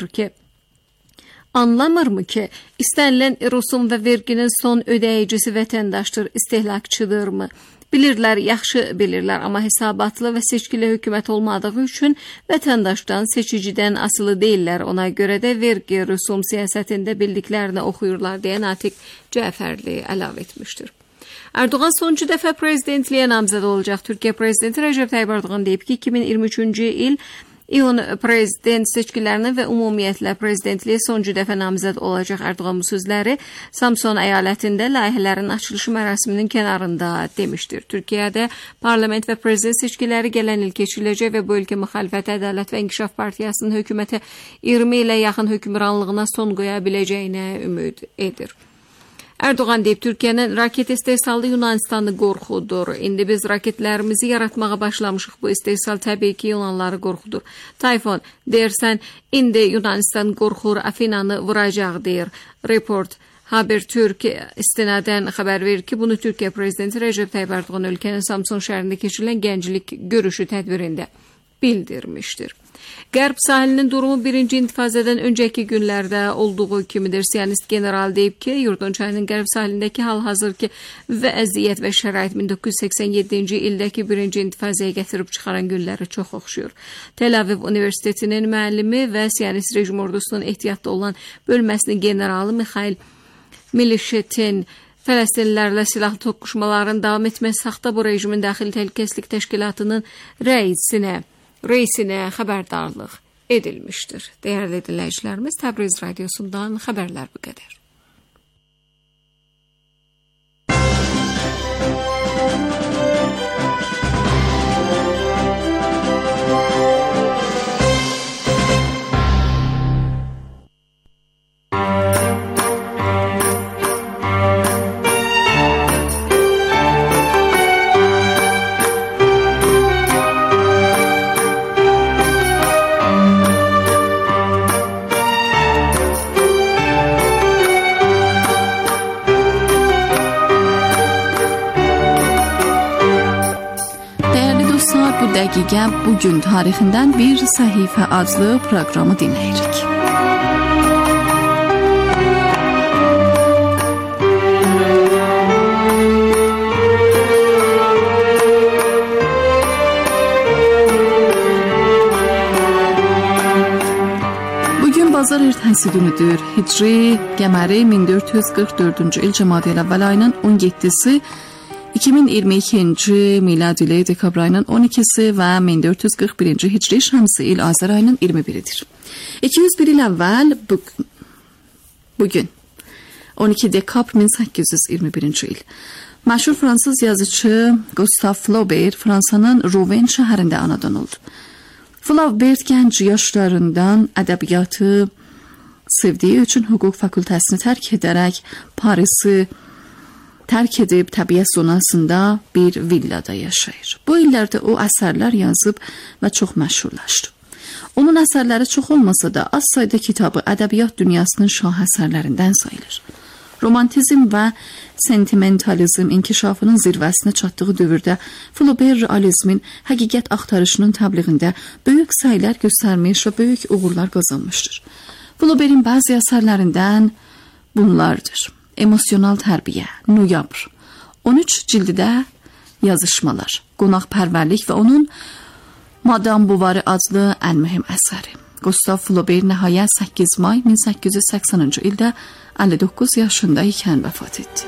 anlamırmı ki, istənilən rüsum və verginin son ödəyicisi vətəndaşdır, istehlakçıdırmı? Bilirlər, yaxşı bilirlər, amma hesabatlı və seçkili hökumət olmadığı üçün vətəndaşdan, seçicidən asılı deyirlər. Ona görə də vergi, rüsum siyasətində bildiklərini oxuyurlar deyə Natiq Cəfərli əlavə etmişdir. Erdoğan sonuncu dəfə prezidentliyə namzəd olacaq. Türkiyə prezidenti Recep Tayyip Erdoğan deyib ki, 2023-cü il İON prezident seçkilərinə və ümumiyyətlə prezidentliyə sonuncu dəfə namzəd olacaq. Erdoğan bu sözləri Samsun əyalətində layihələrin açılışı mərasiminin kənarında demişdir. Türkiyədə parlament və prezident seçkiləri gələn il keçiriləcək və bu ölkə müxalifət, Ədalət və İnkişaf Partiyasının hökumətə 20 ilə yaxın hökmranlığına son qoya biləcəyinə ümid edir. Erdoğan deyib, Türkiyənin raket istehsalı Yunanistanı qorxudur. İndi biz raketlərimizi yaratmağa başlamışıq. Bu istehsal təbii ki, Yunanları qorxudur. Tayfun, deyirsən, indi Yunanistan qorxur, Afinanı vuracaq, deyir. Report Habertürk istinadən xəbər verir ki, bunu Türkiyə prezidenti Recep Tayyip Erdoğan ölkənin Samsun şəhərində keçirilən gənclik görüşü tədbirində bildirmişdir. Qərb sahilinin durumu birinci intifazədən öncəki günlərdə olduğu kimidir. Siyonist general deyib ki, Yurdun çayının qərb sahilindəki hal-hazırki vəziyyət və şərait 1987-ci ildəki birinci intifazəyə gətirib çıxaran günləri çox oxşuyur. Tel Aviv Universitetinin müəllimi və siyonist rejim ordusunun ehtiyatda olan bölməsinin generalı Mikhail Milişetin Fələstinlilərlə silahlı toqquşmaların davam etməsi saxta bu rejimin daxili təhlükəsizlik təşkilatının reisinə xəbərdarlıq edilmişdir. Dəyərli dinləyicilərimiz, Təbriz radiosundan xəbərlər bu qədər. Dəqiqə bugün tarixindən bir səhifə adlı proqramı dinləyirik. Bugün bazar ertəsi günüdür. Hicri qəməri 1444-cü il Cəmadiyəl əvvəl ayının 17-si 2022-ci miladi dekabr ayının 12-si və 1441-ci hicri şəmsi il Azər ayının 21-idir. 201 il əvvəl bugün 12 dekabr 1821-ci il məşhur fransız yazıcı Gustave Flaubert Fransanın Rouen şəhərində anadan oldu. Flaubert gənc yaşlarından ədəbiyyatı sevdiyi üçün hüquq fakültəsini tərk edərək Parisi tərk edib təbiət zonasında bir villada yaşayır. Bu illərdə o əsərlər yazıb və çox məşhurlaşdı. Onun əsərləri çox olmasa da az sayda kitabı ədəbiyyat dünyasının şah əsərlərindən sayılır. Romantizm və sentimentalizm inkişafının zirvəsinə çatdığı dövrdə Flaubert realizmin həqiqət axtarışının təbliğində böyük səylər göstərmiş və böyük uğurlar qazanmışdır. Flaubert'in bəzi əsərlərindən bunlardır. Emosional tərbiyə, Noyabr, 13 cildidə yazışmalar, qonaqpərvərlik və onun Madame Bovary adlı ən mühüm əsəri. Gustave Flaubert nəhayət 8 may 1880-cı ildə 59 yaşında ikən vəfat etdi.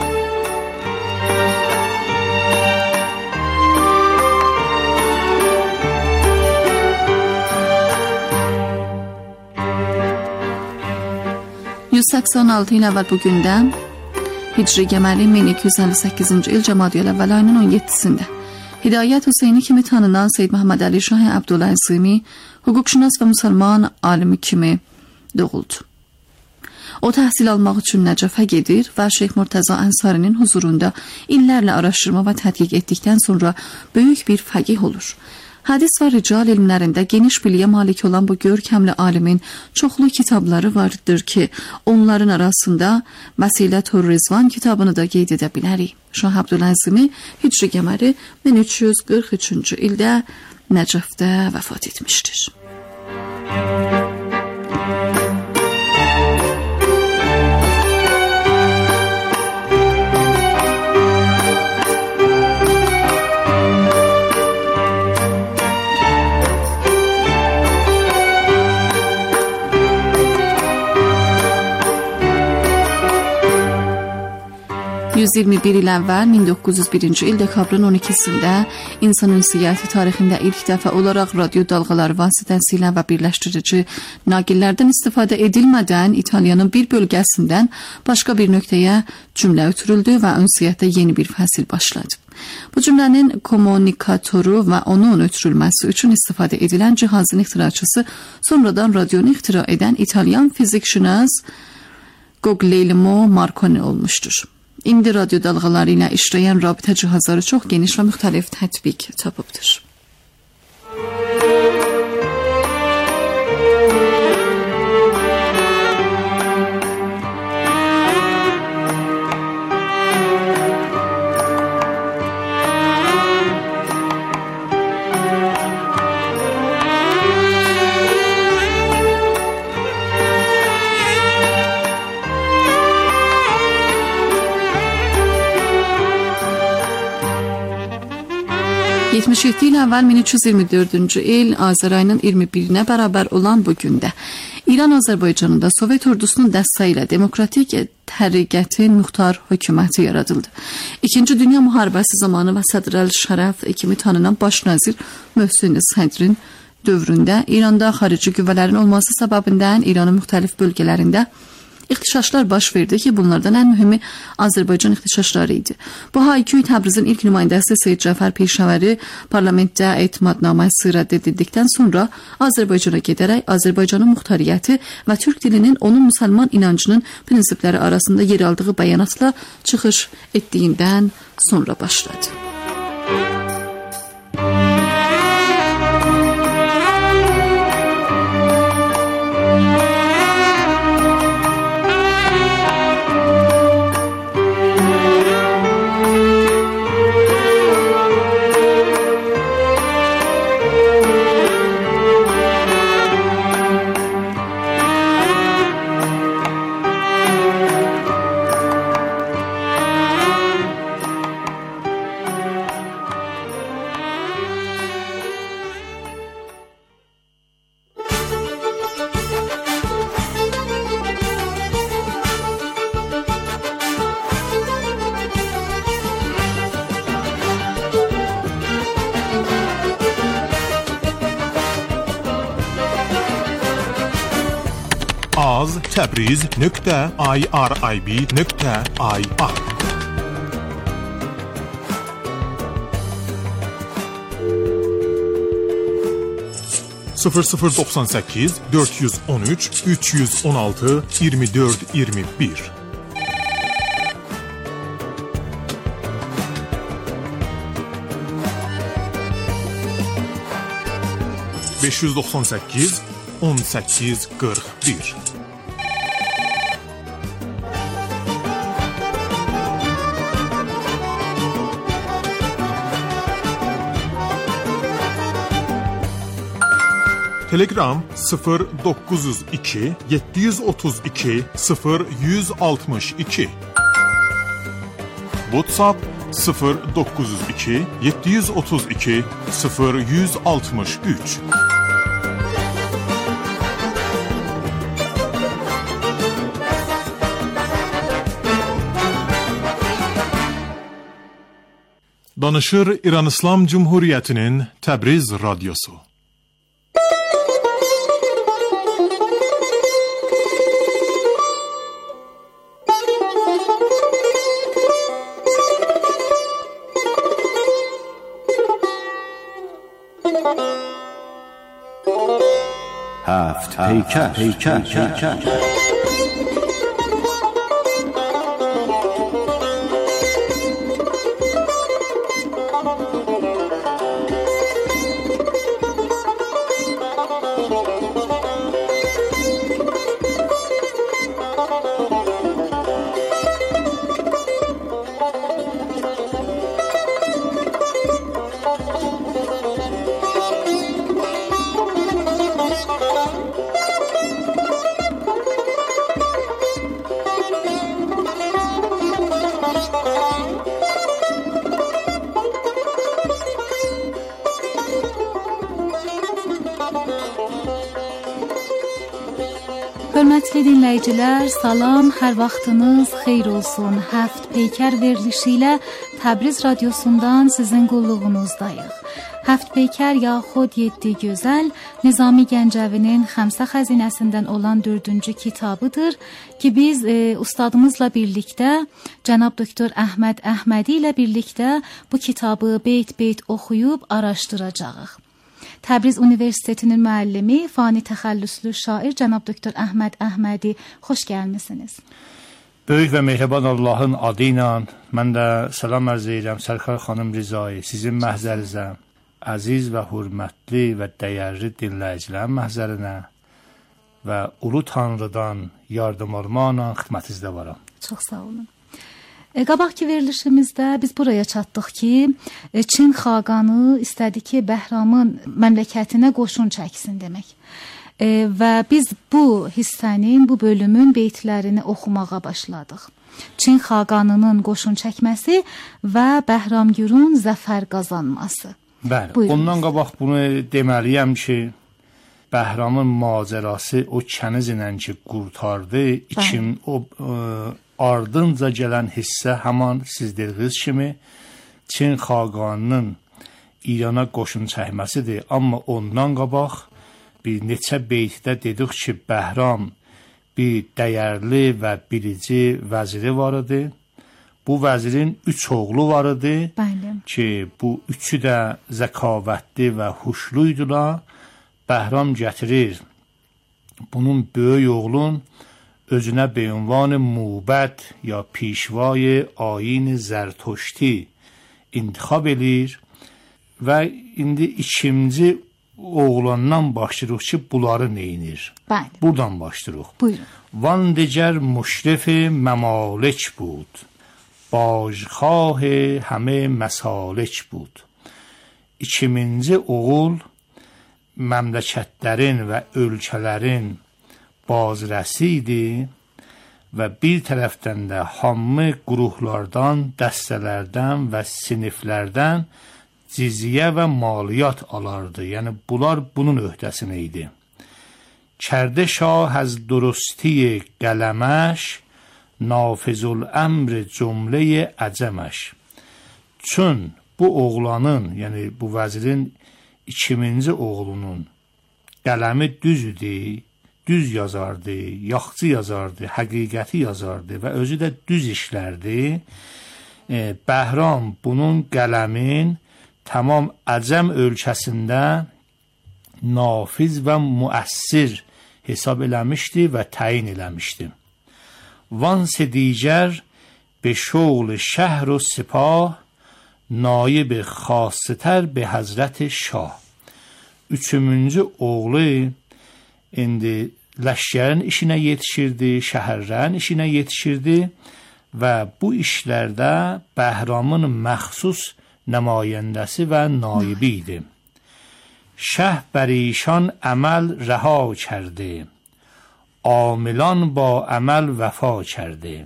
...186 il əvvəl bugündə Hicri qəməri 1258-ci il Cəmadiyəl əvvəl ayının 17-sində هدایت حسینی kimi tanınan Seyyid Məhəmməd Əli Şah Əbdülazimi, hüquqşünas və müsəlman alimi kimi doğuldu. O təhsil almaq üçün Nəcəfə gedir və Şeyx Murtəza Ənsarinin huzurunda illərlə araşdırma və tədqiq etdikdən sonra böyük bir fəqih olur. Hədis və rical elmlərində geniş biliyə malik olan bu görkəmli alimin çoxlu kitabları vardır ki, onların arasında Vəsilə-tür Rizvan kitabını da qeyd edə bilərik. Şah Əbdülazimi Hicri qəməri 1343-cü ildə Nəcəfdə vəfat etmişdir. 121 il əvvəl 1901-ci il dekabrın 12-sində insan ünsiyyəti tarixində ilk dəfə olaraq radio dalğaları vasitəsilə və birləşdirici naqillərdən istifadə edilmədən İtaliyanın bir bölgəsindən başqa bir nöqtəyə cümlə ötürüldü və ünsiyyətdə yeni bir fəsil başladı. Bu cümlənin kommunikatoru və onun ötürülməsi üçün istifadə edilən cihazın ixtiraçısı sonradan radionu ixtira edən İtalyan fizikşünas Guglielmo Marconi olmuşdur. İndi radio dalğaları ilə işləyən rabitə cihazları çox geniş və müxtəlif tətbiq tapıbdır. ...77 il əvvəl 1324-cü il Azər ayının 21-nə bərabər olan bu gündə İran Azərbaycanında Sovet ordusunun dəstəyi ilə demokratik təriqətin muxtar hökuməti yaradıldı. İkinci Dünya müharibəsi zamanı və Sədr əl-Şərəf kimi tanınan baş nazir Möhsen Sədrin dövründə İranda xarici qüvvələrin olması səbəbindən İranın müxtəlif bölgələrində ixtişaşlar baş verdi ki, bunlardan ən mühimi Azərbaycan ixtişaşları idi. Bu hayküy Təbrizin ilk nümayəndəsi Seyyid Cəfər Peyşəvəri parlamentdə etimadnaməsi rədd edildikdən sonra Azərbaycana gedərək Azərbaycanın muxtariyyəti və türk dilinin onun müsəlman inancının prinsipləri arasında yer aldığı bəyanatla çıxış etdiyindən sonra başladı. az.təbriz.irib.ir 0098 413 316 24 21 598 18 41 Telegram 0902 732 0162 WhatsApp 0902 732 0163 Danışır İran İslam Cumhuriyetinin Təbriz Radyosu. هفت پیکر. Hörmətli dinləyicilər, salam, hər vaxtınız xeyir olsun. Həft Peykər verilişi ilə Təbriz radiosundan sizin qulluğunuzdayıq. Həft Peykər yaxud 7 gözəl Nizami Gəncəvinin Xəmsə xəzinəsindən olan 4-cü kitabıdır ki, biz ustadımızla birlikdə, cənab doktor Əhməd Əhmədi ilə birlikdə bu kitabı beyt-beyt oxuyub araşdıracağıq. Təbriz Universitetinin müəllimi, fani təxəllüslü şair cənab doktor Əhməd Əhmədi, xoş gəlmisiniz. Böyük və mehriban Allahın adı ilə mən də salam ərz edirəm Sərkar xanım Rizai, sizin məhzərinizə, əziz və hörmətli və dəyərli dinləyicilərin məhzərinə və Ulu Tanrıdan yardım almaqla xidmətinizdə varam. Çox sağ olun. Qabaqki verilişimizdə biz buraya çatdıq ki, Çin xaqanı istədi ki, Bəhramın məmləkətinə qoşun çəksin demək. Və biz bu hissənin, bu bölümün beytlərini oxumağa başladıq. Çin xaqanının qoşun çəkməsi və Bəhramgürün zəfər qazanması. Bəli, buyurun. Ondan qabaq bunu deməliyəm ki, Bəhramın macərası o kənizlə ki, qurtardı, ardınca gələn hissə həman siz dediniz kimi Çin xaqanının İrana qoşun çəkməsidir. Amma ondan qabaq bir neçə beytdə dedik ki, Bəhram bir dəyərli və bilici vəziri var idi. Bu vəzirin 3 oğlu var idi ki, bu üçü də zəkavətli və huşluydular. Bəhram gətirir bunun böyük oğlun özünə beünvan Mubəd ya پیشوای ayin Zərtuşti intixab edir və indi ikinci oğlandan başlayırıq ki, bunları neynir? Buradan başlayırıq. Buyurun. Van digər müşrif məmalik بود باژخواه همه مسالک بود. İkinci oğul məmləkətlərin və ölkələrin bazrəsi idi və bir tərəfdən də hamı qurumlardan, dəstələrdən və siniflərdən cizyə və maliyyat alardı. Yəni bunlar bunun öhdəsinə idi. Kərdə şah az durusتی qələməş nafizul əmr cümlə əcəməş. Çün bu oğlanın, yəni bu vəzirin ikinci oğlunun qələmi düz idi, düz yazardı, yaxçı yazardı, həqiqəti yazardı və özü də düz işlərdi. Bəhram bunun qələmin tamam Əcəm ölkəsində nafiz və müəssir hesab eləmişdi və təyin eləmişdi. Vanse دیگر به شغل شهر و سپاه نایب خاصتر به حضرت şah. Üçüncü oğlu indi ləşkərin işinə yetişirdi, şəhərlərin işinə yetişirdi və bu işlərdə Bəhramın məxsus nümayəndəsi və naibi idi. Şəh bərişan əməl rəha kərdi. عاملان با عمل وفا کرده.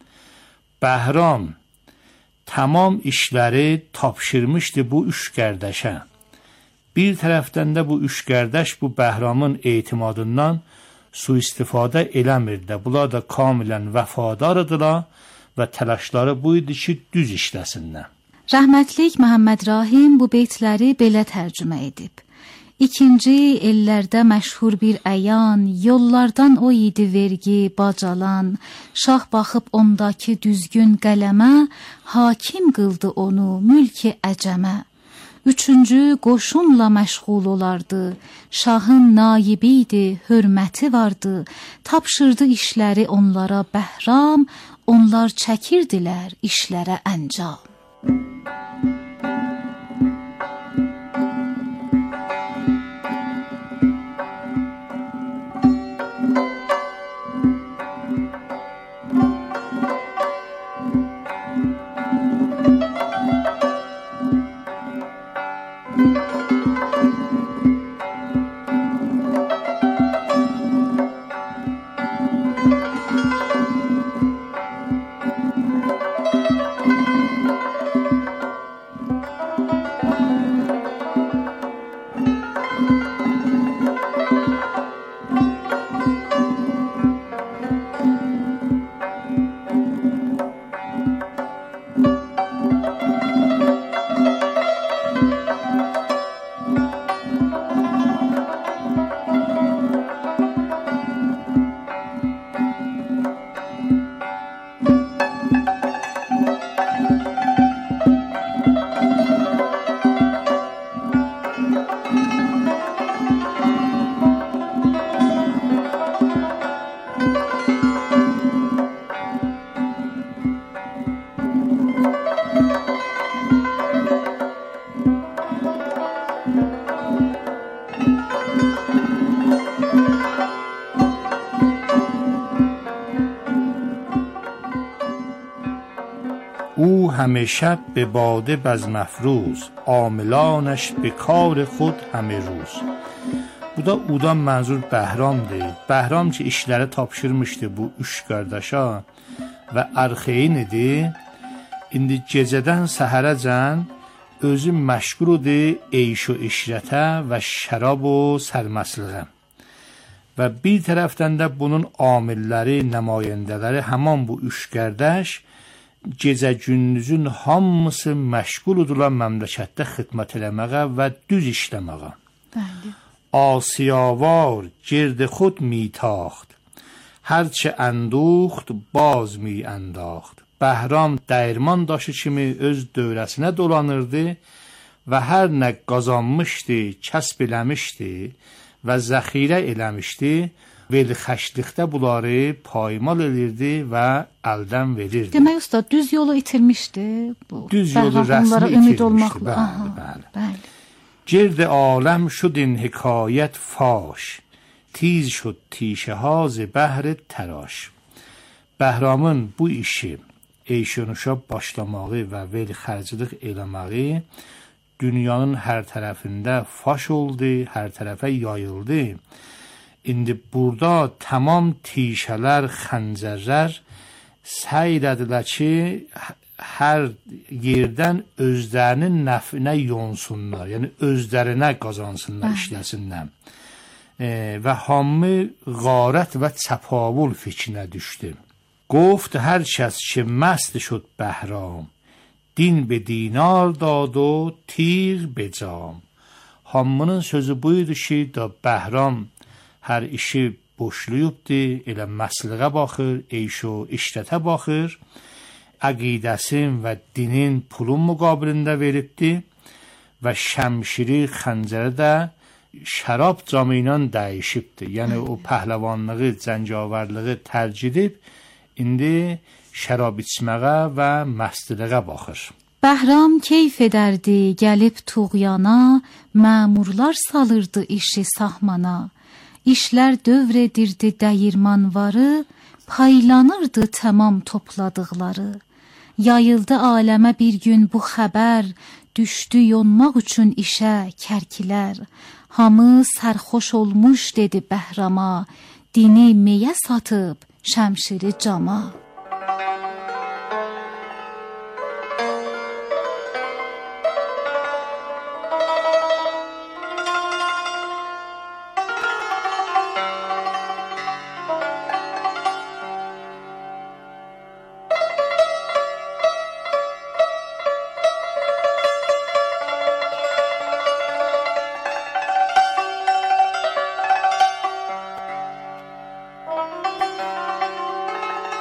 Bəhram tamam işləri tapşırmışdı bu üç qərdəşə. Bir tərəfdən də bu üç qərdəş bu Bəhramın etimadından sui-istifadə eləmirdi. Bunlar da kamilən vəfadardılar və təlaşları bu idi ki, düz işləsinlər. Rəhmətlik Məhəmməd Rahim bu beytləri belə tərcümə edib. İkinci ellərdə məşhur bir əyan, yollardan o idi vergi, bacalan, şah baxıb ondakı düzgün qələmə, hakim qıldı onu mülki əcəmə. Üçüncü qoşunla məşğul olardı. Şahın naibi idi, hörməti vardı. Tapşırdı işləri onlara Bəhram, onlar çəkirdilər işlərə əncam. او همه شب به باده بزم افروز، عاملانش به کار خود همه روz. Burada udan mənzur Bəhramdır. Bəhram ki işləri tapşırmışdı bu üç qardaşa və arxeyin idi. İndi gecədən səhərəcən özü məşğuldur eyş و işrətə və şərab و sərməstliğə. Və bir tərəfdən də bunun amilləri, nümayəndələri həman bu üç qardaş gecə gündüzün hamısı məşğuldular məmləkətdə xidmət eləməyə və düz işləməyə. Bəli. آسیاوار گرد خود میتاخت، هرچه اندوخت باز می انداخت. Bəhram dəyirman daşı kimi öz dövrəsinə dolanırdı və hər nə qazanmışdı, kəsb eləmişdi və zəxirə eləmişdi, velxəşlikdə bunları paymal edirdi və əldən verirdi. Demək usta düz yolu itirmişdi bu. Düz yolu rəsmi itirmişdi. Bəli. گرد عالم شد این حکایت فاش، تیز شد تیشه ها ز بهر تراش. Bəhramın bu işi eyşönüşə başlamağı və velxərclik eləməyi dünyanın hər tərəfində faş oldu, hər tərəfə yayıldı. İndi burada tamam tişələr, xəncərlər səy edədilər ki, hər yerdən özlərinin nəfinə yonsunlar, yəni özlərinə qazansınlar, işləsinlər. Və hamı qarət və çapavul fikrinə düşdü. گفت هر کس که مست شد بهرام، دین به دینار داد و تیغ به جام. Hamının sözü buydu ki, da Bəhram hər işi boşluyubdu, elə məsliğə baxır, eyş و işrətə baxır. Əqidəsin və dinin pulun müqabilində veribdi və şəmşiri, xəncəri də şərab camı ilə dəyişibdi. Yəni o pəhləvanlığı, cəngavərliyi tərcih edib, indi şərab içməyə və məstiliğə baxır. Bəhram keyf edərdi, gəlib tuğyana, məmurlar salırdı işi sahmana. İşlər dövr edirdi dəyirmanvarı, paylanırdı tamam topladıqları. Yayıldı aləmə bir gün bu xəbər, düşdü yonmaq üçün işə kərkilər. Hamı sərxoş olmuş dedi Bəhrama, dini meyə satıb şəmşiri cama.